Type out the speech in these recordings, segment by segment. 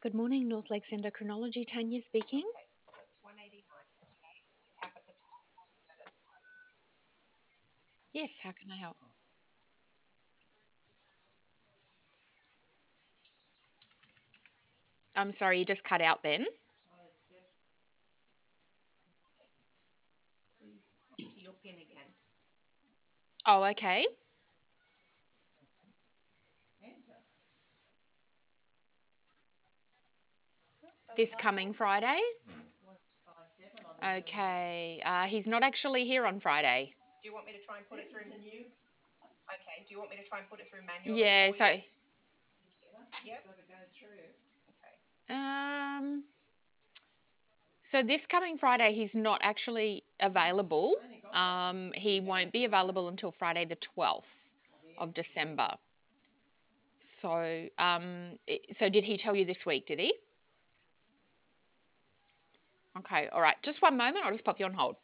Good morning, North Lakes Endocrinology. Tanya speaking. Yes, how can I help? I'm sorry, you just cut out then. Oh, okay. This coming Friday? Okay. He's not actually here on Friday. Do you want me to try and put it through? Okay. Do you want me to try and put it through manually? Yeah, for so you? Yep. Okay. so this coming Friday he's not actually available. He won't be available until Friday the 12th of December. So did he tell you this week, did he? Okay, all right. Just one moment, I'll just pop you on hold.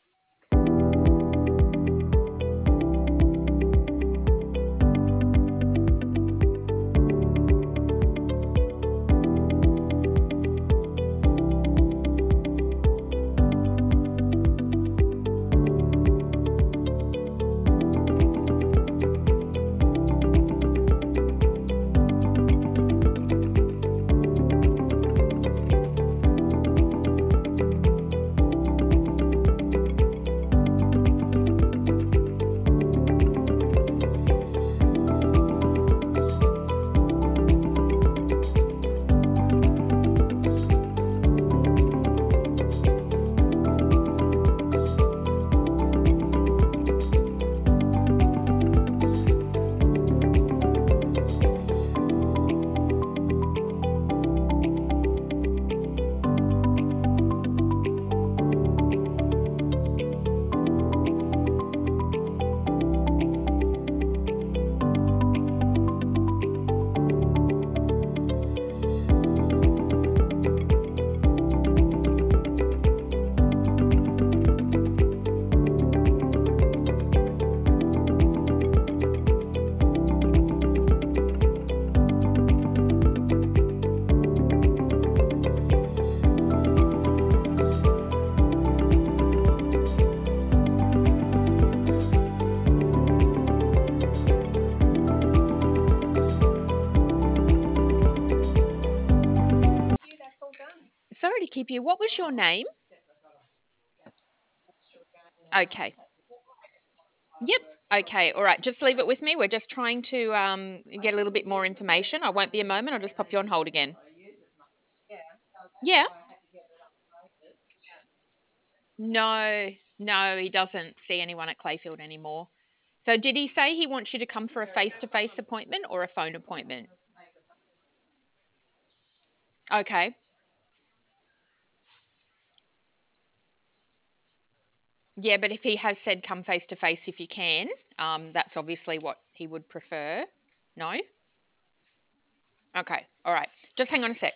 That's all done. Sorry to keep you. What was your name? Okay. Yep. Okay. All right. Just leave it with me. We're just trying to get a little bit more information. I won't be a moment. I'll just pop you on hold again. Yeah. No, no, he doesn't see anyone at Clayfield anymore. So did he say he wants you to come for a face-to-face appointment or a phone appointment? Okay. Yeah, but if he has said come face-to-face if you can, that's obviously what he would prefer. No? Okay. All right. Just hang on a sec.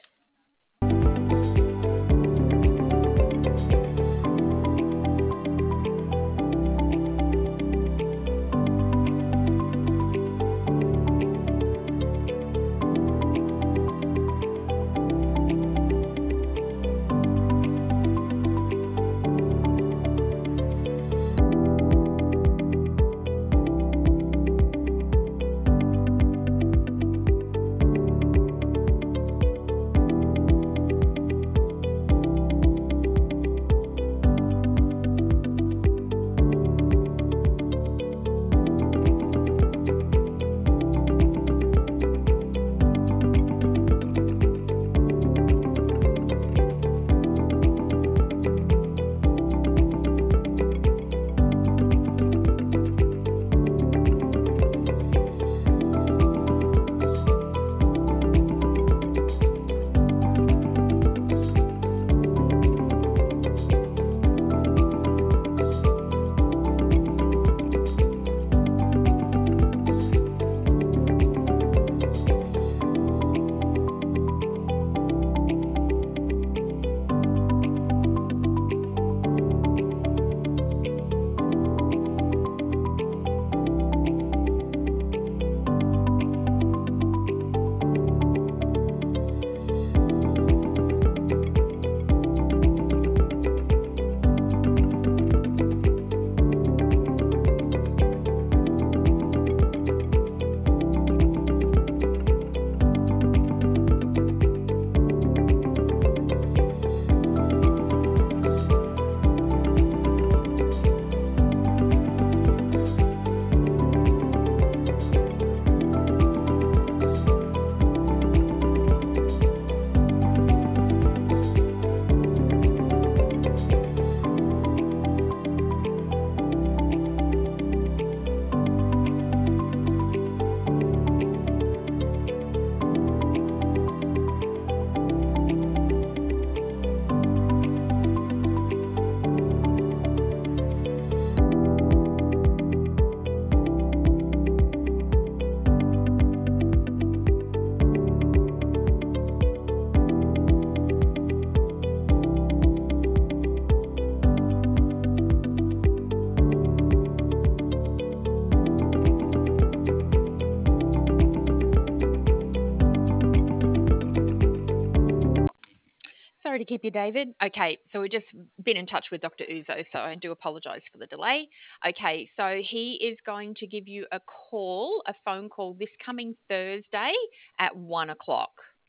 Sorry to keep you, David. Okay, so we've just been in touch with Dr. Uzo, so I do apologise for the delay. Okay, so he is going to give you a phone call this coming Thursday at 1 o'clock.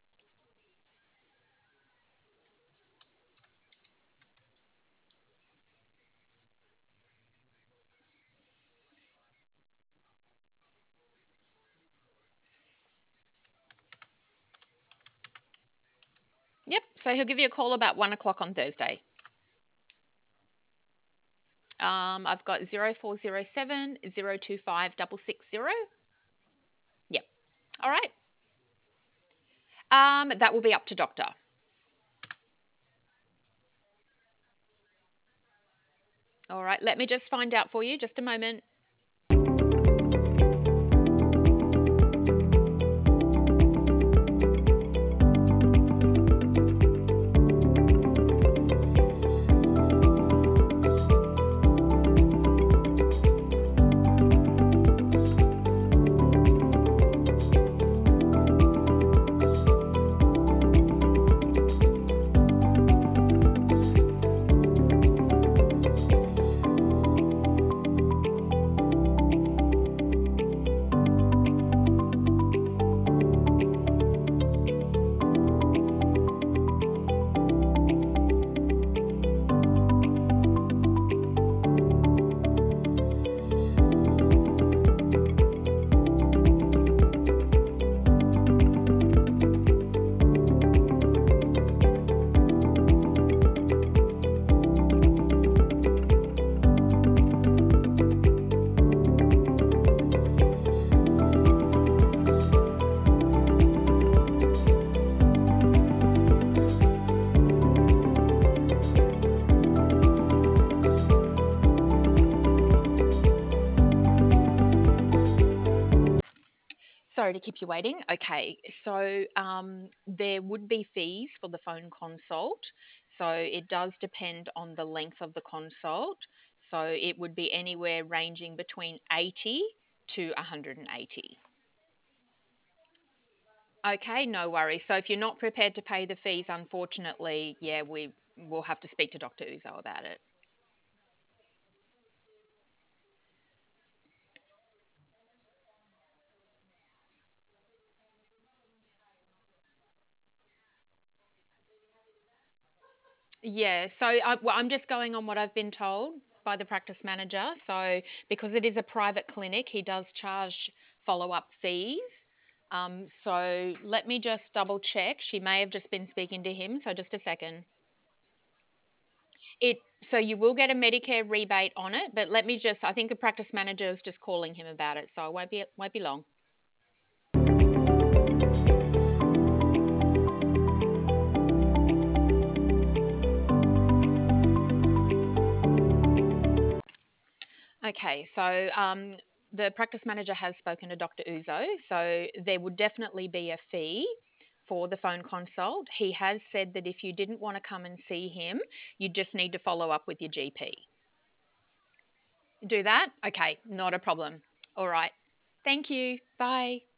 Yep, so he'll give you a call about 1 o'clock on Thursday. I've got 0407 025 660. Yep. All right. That will be up to doctor. All right, let me just find out for you. Just a moment. Sorry to keep you waiting. Okay, so there would be fees for the phone consult. So it does depend on the length of the consult. So it would be anywhere ranging between 80 to 180. Okay, no worries. So if you're not prepared to pay the fees, unfortunately, yeah, we will have to speak to Dr. Uzo about it. Yeah, so I'm just going on what I've been told by the practice manager. So, because it is a private clinic, he does charge follow up fees. So, let me just double check. She may have just been speaking to him. So, just a second. So you will get a Medicare rebate on it, but I think the practice manager is just calling him about it. So, it won't be long. Okay, so the practice manager has spoken to Dr. Uzo, so there would definitely be a fee for the phone consult. He has said that if you didn't want to come and see him, you just need to follow up with your GP. Do that? Okay, not a problem. All right. Thank you. Bye.